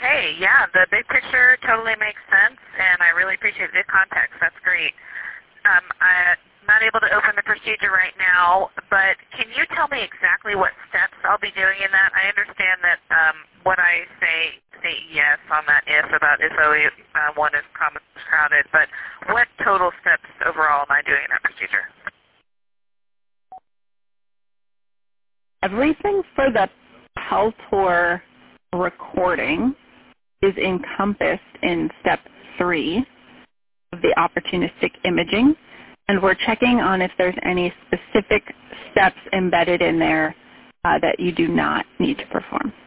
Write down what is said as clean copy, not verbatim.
Okay, yeah, the big picture totally makes sense, and I really appreciate the context. That's great. I'm not able to open the procedure right now, but can you tell me exactly what steps I'll be doing in that? I understand that what I say yes on that if about if OE1 is crowded, but what total steps overall am I doing in that procedure? Everything for the Peltor recording is encompassed in step 3 of the opportunistic imaging, and we're checking on if there's any specific steps embedded in there that you do not need to perform.